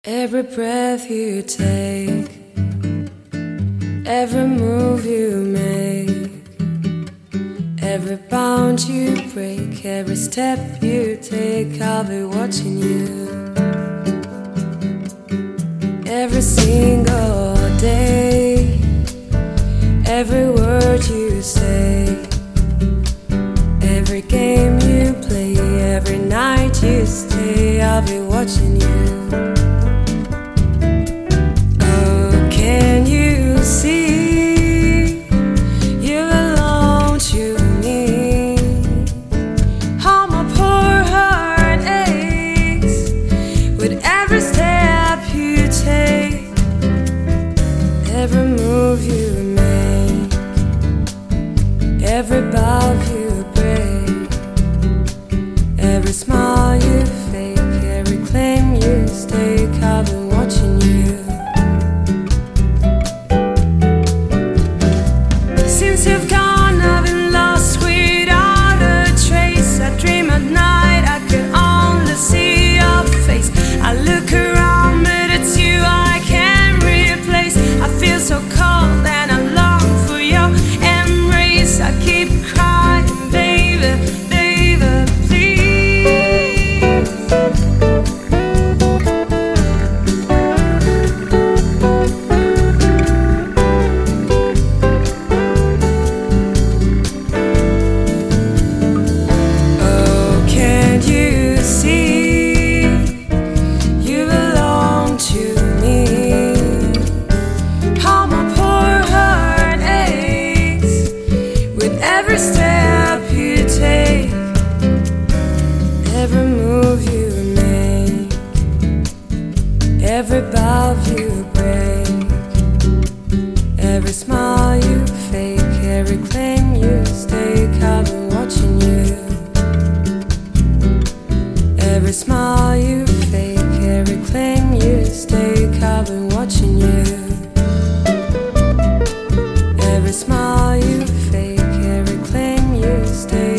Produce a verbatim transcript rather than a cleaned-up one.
Every breath you take, every move you make, every bound you break, every step you take, I'll be watching you. Every single day, every word you say, every game you play, every night you stay, I'll be watching you. Every move you make, every bow you break, every smile you fake, every claim you stake, I've been watching you. Since you've gone, I've been lost without a trace. I dream at night, I can only see your face. I look around, but it's you I can't replace. I feel so cold and I long for your embrace. I keep crying, baby, baby, please. Oh, can't you see you belong to me? Every step you take, every move you make, every bow you break, every smile you fake, every claim you stake, I've been watching you. Every smile you fake, every claim you stake, I've been watching you. Every smile you fake, every claim you stay.